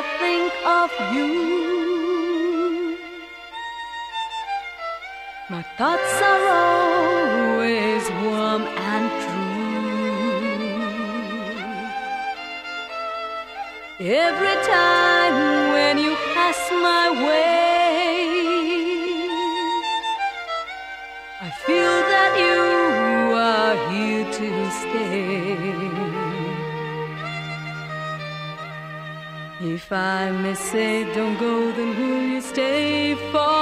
think of you. My thoughts are always warm and true. Every time when you pass my way, I feel that you are here to stay. If I may say don't go, then will you stay for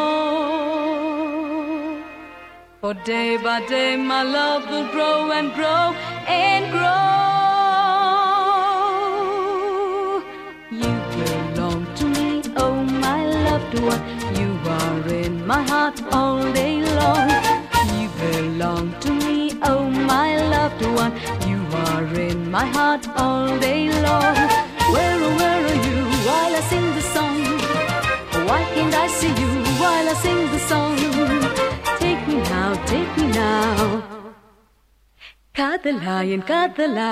more? For day by day my love will grow and grow and grow. You belong to me, oh my loved one. You are in my heart all day long. You belong to me, oh my loved one. You are in my heart all day long. Where are you while I sing the song? Why can't I see you while I sing the song? Take me now, take me now. Kadala en kadala.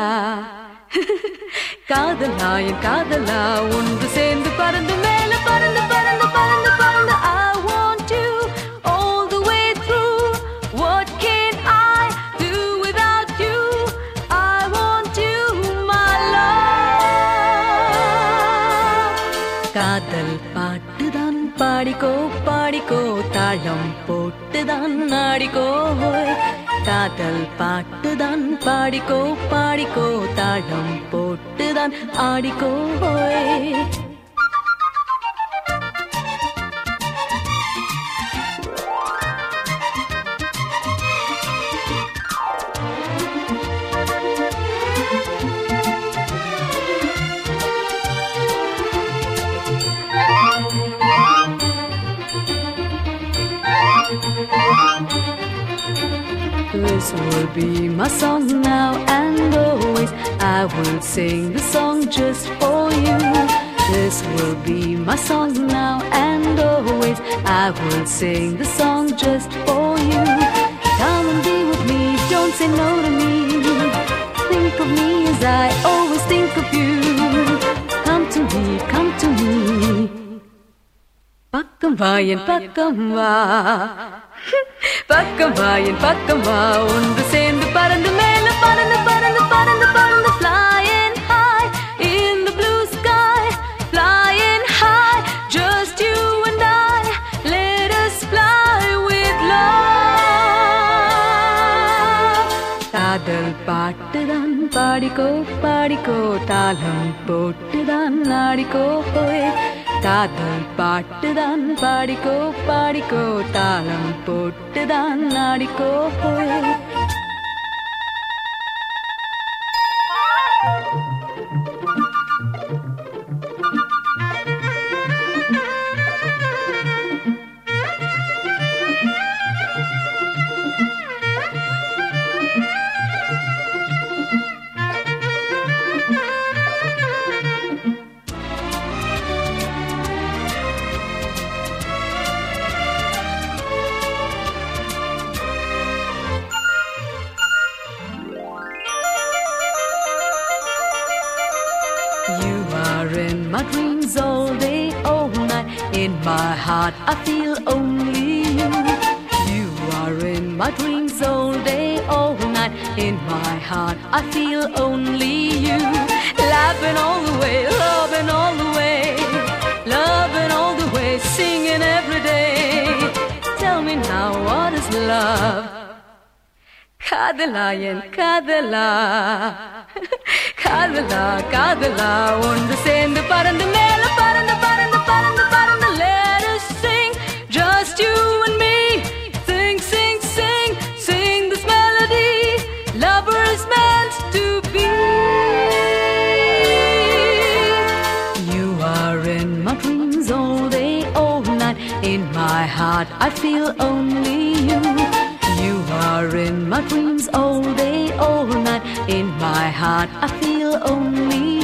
Kadala en kadala. Ondu sendu parandu mela parandu parandu parandu parandu. I want you all the way through. What can I do without you? I want you, my love. Kadal paattudan paadiko paadiko taalam pottudan aadiko hoy. Kadal paattudan paadiko paadiko taalam pottudan aadiko hoy. This will be my song now and always. I will sing the song just for you. This will be my song now and always. I will sing the song just for you. Come and be with me, don't say no to me. Think of me as I always think of you. Come to me, come to me. Pakkam va en pakkam va. Pakkam va en pakkam va. Ondu sendu parandu mela parandu parandu parandu parandu. Flying high in the blue sky. Flying high, just you and I. Let us fly with love. Kadal paattudan paadiko paadiko taalam pottudan aadiko hoy. Kadal paattudan paadiko paadiko taalam pottudan aadiko hoy. You are in my dreams all day, all night. In my heart I feel only you. You are in my dreams all day, all night. In my heart I feel only you. Laughing all the way, loving all the way. Loving all the way, singing every day. Tell me now, what is love? Kadala en kadala. Kadala, kadala, ondu sendu parandu mela parandu parandu parandu parandu. Let us sing, just you and me. Sing, sing, sing, sing this melody. Lovers meant to be. You are in my dreams all day, all night. In my heart I feel only you. You are in my dreams all day, all night. In my heart I feel only